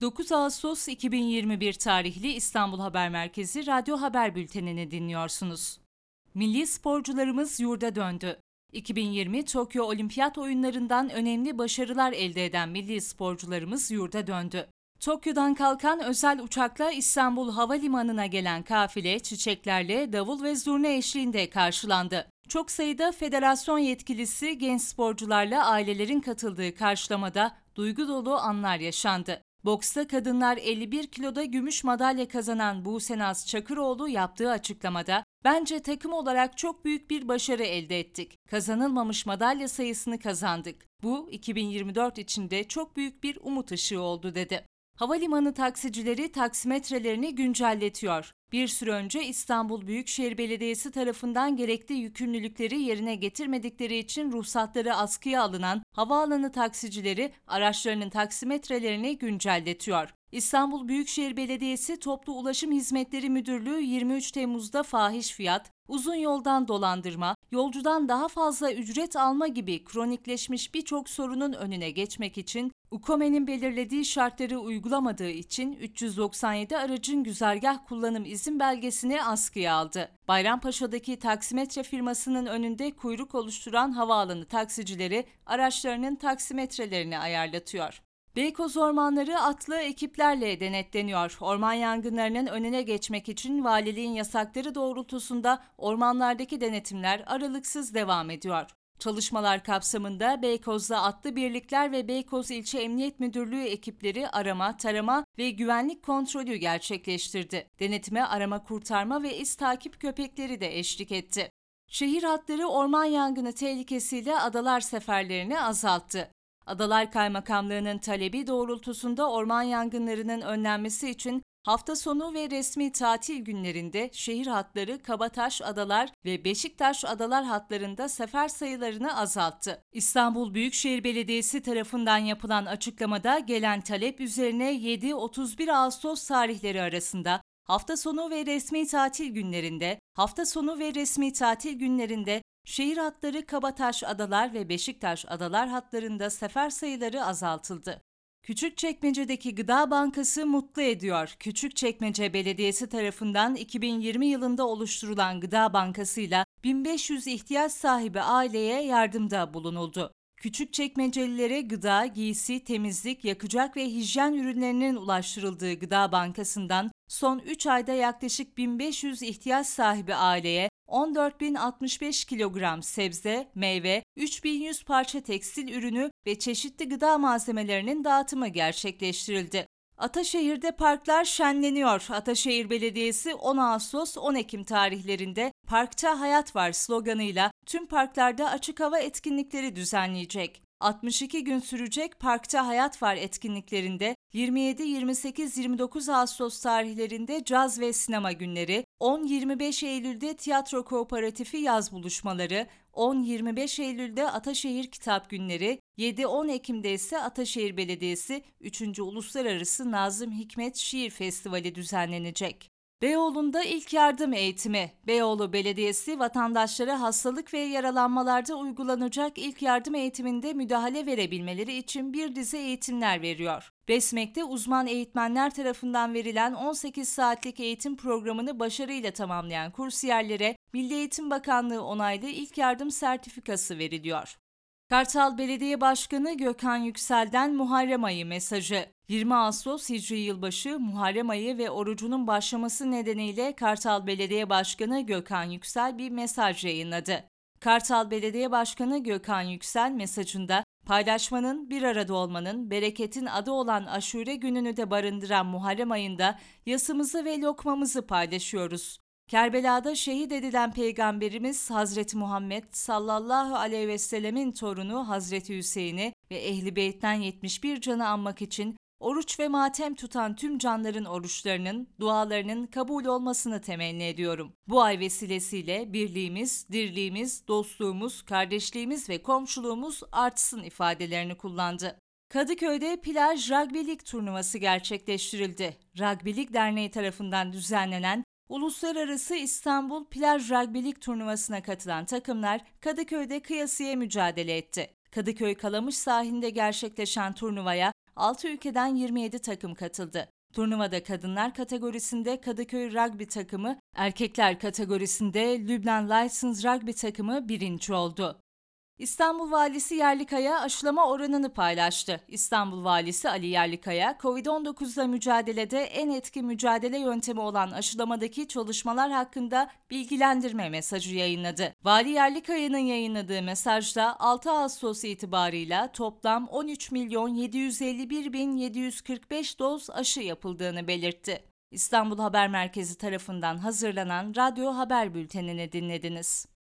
9 Ağustos 2021 tarihli İstanbul Haber Merkezi Radyo Haber Bülteni'ni dinliyorsunuz. Milli sporcularımız yurda döndü. 2020 Tokyo Olimpiyat Oyunlarından önemli başarılar elde eden milli sporcularımız yurda döndü. Tokyo'dan kalkan özel uçakla İstanbul Havalimanı'na gelen kafile çiçeklerle, davul ve zurna eşliğinde karşılandı. Çok sayıda federasyon yetkilisi genç sporcularla ailelerin katıldığı karşılamada duygu dolu anlar yaşandı. Boksta kadınlar 51 kiloda gümüş madalya kazanan Busenaz Çakıroğlu yaptığı açıklamada, "Bence takım olarak çok büyük bir başarı elde ettik. Kazanılmamış madalya sayısını kazandık. Bu 2024 için de çok büyük bir umut ışığı oldu." dedi. Havalimanı taksicileri taksimetrelerini güncelletiyor. Bir süre önce İstanbul Büyükşehir Belediyesi tarafından gerekli yükümlülükleri yerine getirmedikleri için ruhsatları askıya alınan havaalanı taksicileri araçlarının taksimetrelerini güncelletiyor. İstanbul Büyükşehir Belediyesi Toplu Ulaşım Hizmetleri Müdürlüğü 23 Temmuz'da fahiş fiyat, uzun yoldan dolandırma, yolcudan daha fazla ücret alma gibi kronikleşmiş birçok sorunun önüne geçmek için UKOME'nin belirlediği şartları uygulamadığı için 397 aracın güzergah kullanım izin belgesini askıya aldı. Bayrampaşa'daki taksimetre firmasının önünde kuyruk oluşturan havaalanı taksicileri araçlarının taksimetrelerini ayarlatıyor. Beykoz ormanları atlı ekiplerle denetleniyor. Orman yangınlarının önüne geçmek için valiliğin yasakları doğrultusunda ormanlardaki denetimler aralıksız devam ediyor. Çalışmalar kapsamında Beykoz'da atlı birlikler ve Beykoz İlçe Emniyet Müdürlüğü ekipleri arama, tarama ve güvenlik kontrolü gerçekleştirdi. Denetime arama kurtarma ve iz takip köpekleri de eşlik etti. Şehir hatları orman yangını tehlikesiyle adalar seferlerini azalttı. Adalar Kaymakamlığı'nın talebi doğrultusunda orman yangınlarının önlenmesi için hafta sonu ve resmi tatil günlerinde şehir hatları Kabataş Adalar ve Beşiktaş Adalar hatlarında sefer sayılarını azalttı. İstanbul Büyükşehir Belediyesi tarafından yapılan açıklamada gelen talep üzerine 7-31 Ağustos tarihleri arasında hafta sonu ve resmi tatil günlerinde şehir hatları Kabataş Adalar ve Beşiktaş Adalar hatlarında sefer sayıları azaltıldı. Küçükçekmece'deki Gıda Bankası mutlu ediyor. Küçükçekmece Belediyesi tarafından 2020 yılında oluşturulan Gıda Bankası'yla 1500 ihtiyaç sahibi aileye yardımda bulunuldu. Küçükçekmecelilere gıda, giysi, temizlik, yakacak ve hijyen ürünlerinin ulaştırıldığı Gıda Bankası'ndan son 3 ayda yaklaşık 1500 ihtiyaç sahibi aileye 14.065 kilogram sebze, meyve, 3.100 parça tekstil ürünü ve çeşitli gıda malzemelerinin dağıtımı gerçekleştirildi. Ataşehir'de parklar şenleniyor. Ataşehir Belediyesi 10 Ağustos-10 Ekim tarihlerinde "Parkta Hayat Var" sloganıyla tüm parklarda açık hava etkinlikleri düzenleyecek. 62 gün sürecek Parkta Hayat Var etkinliklerinde 27, 28, 29 Ağustos tarihlerinde caz ve sinema günleri, 10-25 Eylül'de tiyatro kooperatifi yaz buluşmaları, 10-25 Eylül'de Ataşehir Kitap Günleri, 7-10 Ekim'de ise Ataşehir Belediyesi 3. Uluslararası Nazım Hikmet Şiir Festivali düzenlenecek. Beyoğlu'nda ilk yardım eğitimi. Beyoğlu Belediyesi vatandaşlara hastalık ve yaralanmalarda uygulanacak ilk yardım eğitiminde müdahale verebilmeleri için bir dizi eğitimler veriyor. BESMEK'te uzman eğitmenler tarafından verilen 18 saatlik eğitim programını başarıyla tamamlayan kursiyerlere Milli Eğitim Bakanlığı onaylı ilk yardım sertifikası veriliyor. Kartal Belediye Başkanı Gökhan Yüksel'den Muharrem ayı mesajı. 20 Ağustos Hicri yılbaşı Muharrem ayı ve orucunun başlaması nedeniyle Kartal Belediye Başkanı Gökhan Yüksel bir mesaj yayınladı. Kartal Belediye Başkanı Gökhan Yüksel mesajında, "Paylaşmanın, bir arada olmanın, bereketin adı olan Aşure gününü de barındıran Muharrem ayında yasımızı ve lokmamızı paylaşıyoruz. Kerbela'da şehit edilen Peygamberimiz Hazreti Muhammed sallallahu aleyhi ve sellemin torunu Hazreti Hüseyin'i ve Ehl-i Beyt'ten 71 canı anmak için oruç ve matem tutan tüm canların oruçlarının, dualarının kabul olmasını temenni ediyorum. Bu ay vesilesiyle birliğimiz, dirliğimiz, dostluğumuz, kardeşliğimiz ve komşuluğumuz artsın" ifadelerini kullandı. Kadıköy'de plaj rugby lig turnuvası gerçekleştirildi. Rugby Lig Derneği tarafından düzenlenen Uluslararası İstanbul Plaj Rugby Lig turnuvasına katılan takımlar Kadıköy'de kıyasıya mücadele etti. Kadıköy Kalamış sahilinde gerçekleşen turnuvaya 6 ülkeden 27 takım katıldı. Turnuvada kadınlar kategorisinde Kadıköy Rugby takımı, erkekler kategorisinde Lübnan Lions Rugby takımı birinci oldu. İstanbul Valisi Yerlikaya aşılama oranını paylaştı. İstanbul Valisi Ali Yerlikaya, COVID-19'la mücadelede en etkin mücadele yöntemi olan aşılamadaki çalışmalar hakkında bilgilendirme mesajı yayınladı. Vali Yerlikaya'nın yayınladığı mesajda 6 Ağustos itibarıyla toplam 13.751.745 doz aşı yapıldığını belirtti. İstanbul Haber Merkezi tarafından hazırlanan radyo haber bültenini dinlediniz.